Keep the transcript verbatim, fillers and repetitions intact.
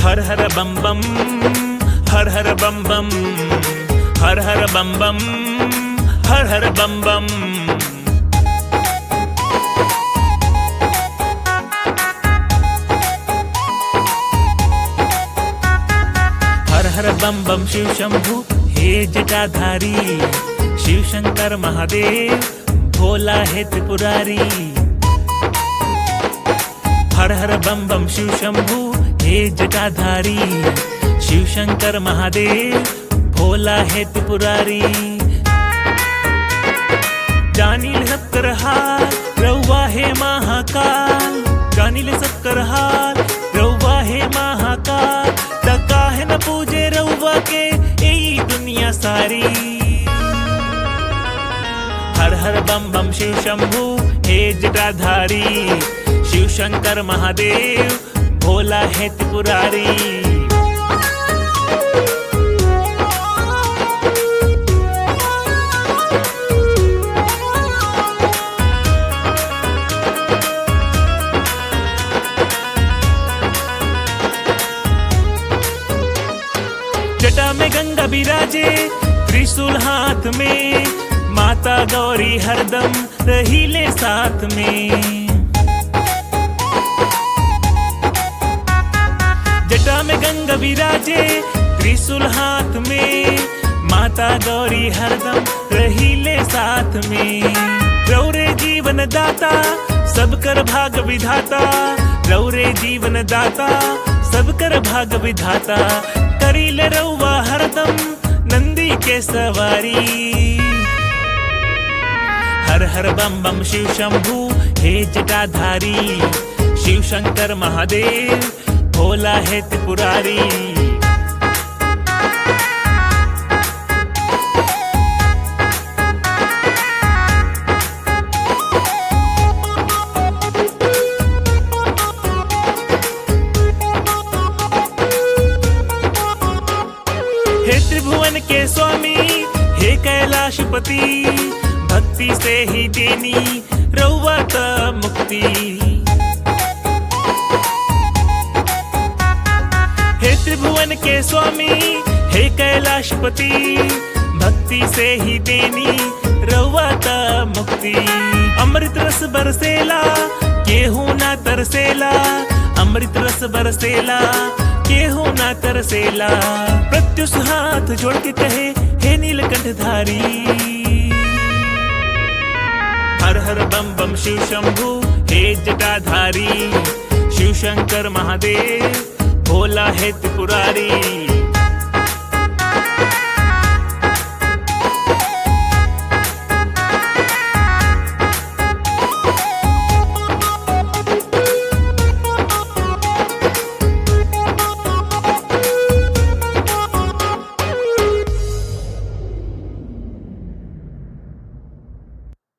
हर हर बम बम, हर हर बम बम, हर हर बम बम, हर हर बम बम। हर हर बम बम शिव शंभु हे जटाधारी, शिव शंकर महादेव भोला है त्रिपुरारी। हर हर बम बम शिव शंभु हे जटाधारी, शिव शंकर महादेव भोला है त्रिपुरारी। जानिल सबकर हाल रउआ है महाकाल, जानिल सबकर हाल रउआ है महाकाल। तका है न पूजे रउआ के यही दुनिया सारी। हर हर बम बम शिव शंभु हे जटाधारी, शिव शंकर महादेव भोला है त्रिपुरारी। जटा में गंगा बिराजे त्रिशूल हाथ में, माता गौरी हरदम रहीले साथ में। जटा में गंगा विराजे त्रिशूल हाथ में, माता गौरी हरदम रहीले साथ में। रौरे जीवन दाता सबकर भाग विधाता, रौरे जीवन दाता सबकर भाग विधाता। करीले रउआ हरदम नंदी के सवारी। हर हर बम बम शिव शंभु हे जटाधारी, शिव शंकर महादेव भोला है त्रिपुरारी। हे त्रिभुवन के स्वामी हे कैलाशपति, भक्ति से ही देनी रउआ त मुक्ति। हे त्रिभुवन के स्वामी हे कैलाशपति, भक्ति से ही देनी रउआ त मुक्ति। अमृत रस बरसेला केहू ना तरसेला, अमृत रस बरसेला केहू ना तरसेला। प्रत्युष हाथ जोड़ के कहे हे नीलकंठधारी। हर हर बम बम शिव शंभु हे जटाधारी, शिव शंकर महादेव भोला है त्रिपुरारी।